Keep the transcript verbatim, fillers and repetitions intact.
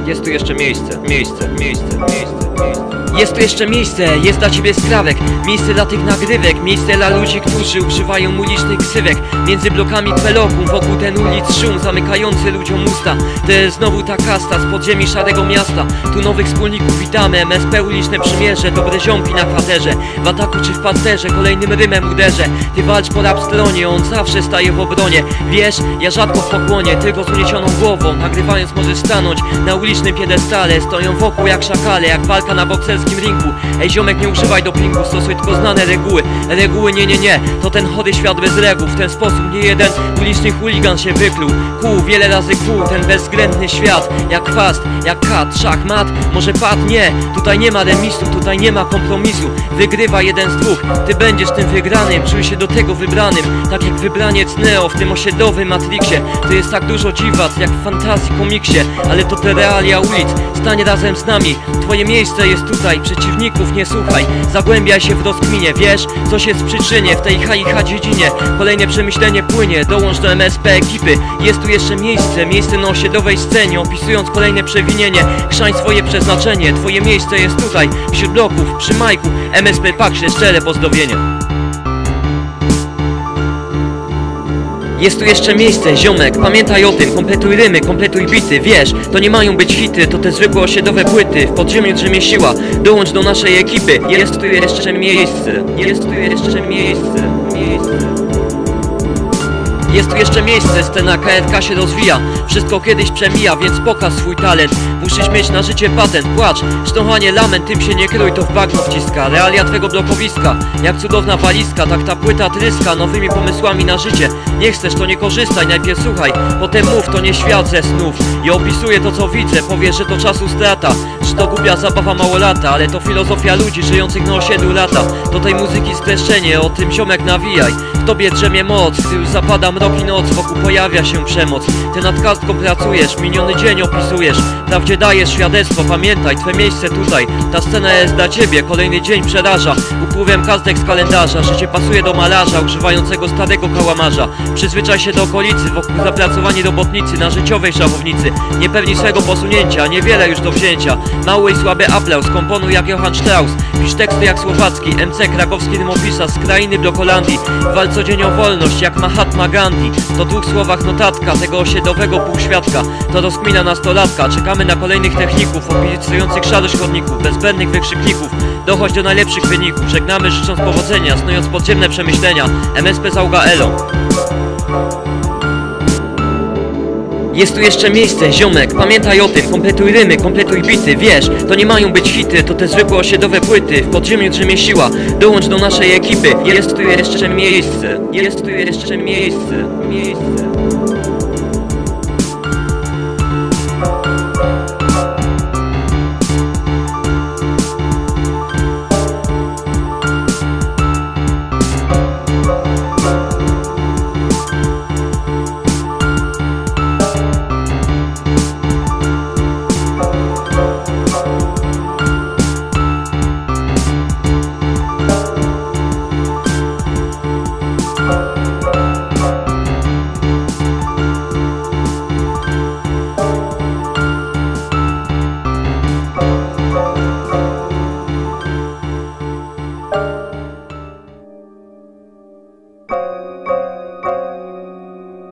Jest tu jeszcze miejsce, miejsce, miejsce, miejsce, miejsce. Jest tu jeszcze miejsce, jest dla ciebie skrawek. Miejsce dla tych nagrywek, miejsce dla ludzi, którzy używają ulicznych ksywek. Między blokami kwelokum, wokół ten ulic szum zamykający ludziom usta. To jest znowu ta kasta z podziemi szarego miasta. Tu nowych wspólników witamy, M S P uliczne przymierze. Dobre ziomki na kwaterze, w ataku czy w parterze, kolejnym rymem uderzę. Ty walcz po rap stronie, on zawsze staje w obronie. Wiesz, ja rzadko w pokłonie, tylko z uniesioną głową. Nagrywając możesz stanąć na ulicznym piedestale. Stoją wokół jak szakale, jak walka na bokserskim ringu. Ej ziomek, nie używaj dopingu, stosuj tylko znane reguły. Reguły nie, nie, nie, to ten chory świat bez reguł. W ten sposób nie jeden uliczny chuligan się wykluł. Kół, wiele razy kół, ten bezwzględny świat. Jak chwast, jak kat, szachmat, może pad, nie. Tutaj nie ma remisu, tutaj nie ma kompromisu. Wygrywa jeden z dwóch, ty będziesz tym wygranym. Czuj się do tego wybranym, tak jak wybraniec Neo w tym osiedlowym Matrixie. To jest tak dużo dziwac, jak w fantazji komiksie. Ale to te realia ulic, stań razem z nami. Twoje miejsce jest tutaj, przeciwników nie słuchaj. Zagłębiaj się w rozkminie, wiesz, co się z przyczynie w tej ha i ha dziedzinie. Kolejne przemyślenie płynie, dołącz do M S P ekipy. Jest tu jeszcze miejsce, miejsce na osiedlowej scenie. Opisując kolejne przewinienie, chrzań swoje przeznaczenie. Twoje miejsce jest tutaj, wśród bloków, przy majku. M S P Pakrze, szczere pozdrowienia. Jest tu jeszcze miejsce, ziomek, pamiętaj o tym. Kompletuj rymy, kompletuj bity, wiesz, to nie mają być hity, to te zwykłe osiedlowe płyty. W podziemiu drzemie siła, dołącz do naszej ekipy. Jest tu jeszcze miejsce, jest tu jeszcze miejsce, miejsce. Jest tu jeszcze miejsce, scena K R K się rozwija. Wszystko kiedyś przemija, więc pokaż swój talent. Musisz mieć na życie patent, płacz, sztochanie, lament, tym się nie kryj, to w bagno wciska. Realia twego blokowiska, jak cudowna walizka, tak ta płyta tryska nowymi pomysłami na życie. Nie chcesz, to nie korzystaj, najpierw słuchaj, potem mów, to nie świat ze snów. I opisuję to co widzę, powiesz, że to czasu strata, że to głupia zabawa małolata, ale to filozofia ludzi żyjących na osiedlu lata. Do tej muzyki streszczenie, o tym ziomek nawijaj. W tobie drzemie moc, gdy już zapada mrok i noc, wokół pojawia się przemoc. Ty nad kartką pracujesz, miniony dzień opisujesz, prawdzie dajesz świadectwo, pamiętaj, twe miejsce tutaj. Ta scena jest dla ciebie, kolejny dzień przeraża upływem kartek z kalendarza. Życie pasuje do malarza, używającego starego kałamarza. Przyzwyczaj się do okolicy, wokół zapracowani robotnicy na życiowej szachownicy. Nie pewni swego posunięcia, niewiele już do wzięcia. Mały i słaby aplauz, komponuj jak Johann Strauss. Pisz teksty jak Słowacki, M C krakowski rymopisarz z krainy Blokolandii. Wal codziennie o wolność jak Mahatma Gandhi. To w dwóch słowach notatka tego osiedlowego półświadka. To rozkmina nastolatka, czekamy na kolejnych techników opisujących szarość chodników, bezbędnych wykrzykników. Dochodź do najlepszych wyników, żegnamy życząc powodzenia, snując podziemne przemyślenia. M S P Zauga Elo. Jest tu jeszcze miejsce, ziomek, pamiętaj o tym. Kompletuj rymy, kompletuj bity, wiesz, to nie mają być hity, to te zwykłe osiedlowe płyty. W podziemiu drzemie siła, dołącz do naszej ekipy. Jest tu jeszcze miejsce, jest tu jeszcze miejsce, miejsce.